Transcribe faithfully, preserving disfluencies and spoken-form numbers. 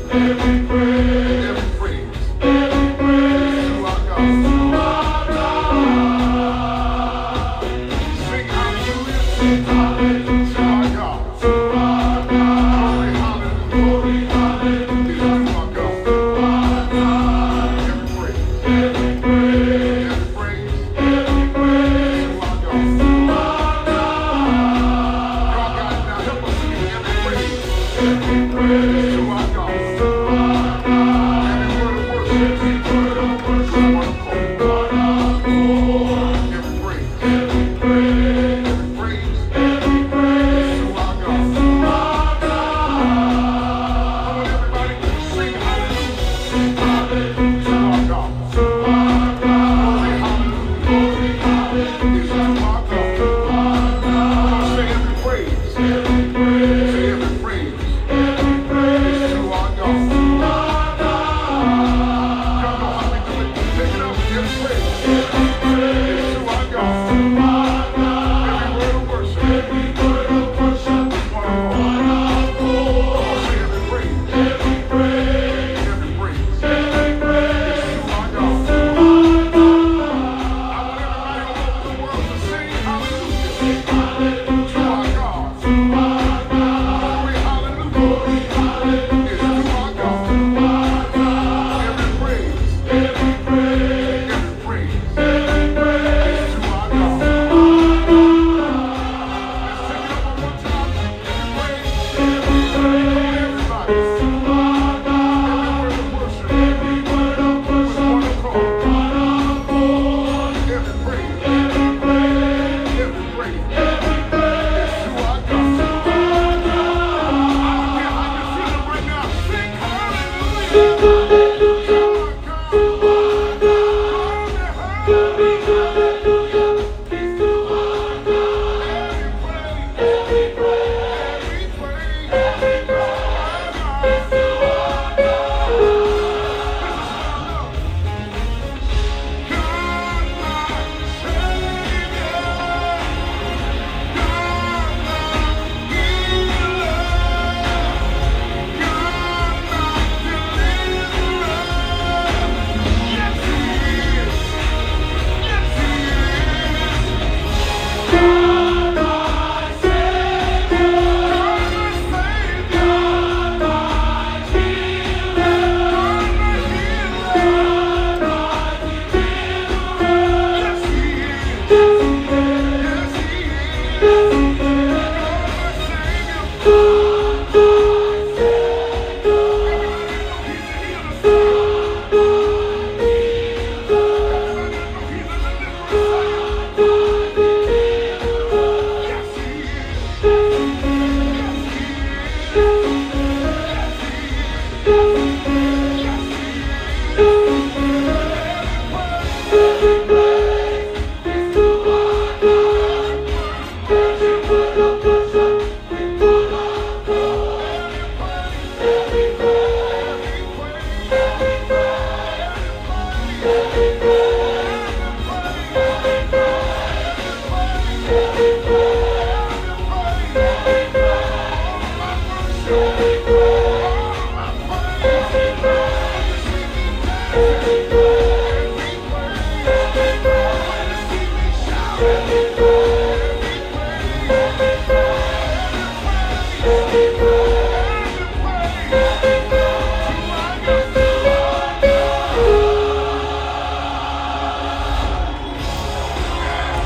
every praise, every praise, every praise to our God. Sing hallelujah, sing hallelujah to our God. Glory, hallelujah, glory, hallelujah to our God. Every praise, every praise, every praise, every praise to our God. Y'all got it now. Help us sing every praise, every praise to our God. Every word of worship, every word of worship, one accord. Every praise, every praise, every praise, every praise to our God. Come on, everybody, sing hallelujah, sing hallelujah to our God. Glory, hallelujah, glory, hallelujah to our God. Come on, say every praise, every praise, say every praise, every praise to our God. Y'all know how we do it. Take it up, every praise, every praise to our God. Every word of worship, every word of worship is one accord. Come on, say every praise, every praise, every praise, every praise is to our God. I want everybody all over the world to sing hallelujah, sing hallelujah to our God. Glory, hallelujah, glory, hallelujah is to our God. Every praise, every praise, every praise, every praise is to our God. Let's take it up one more time. Every praise, every praise, everybody. Every word of worship, every word of worship, one accord. Every praise, every praise, every praise, every praise is to our God. I don't care how you're feeling right now. Sing hallelujah.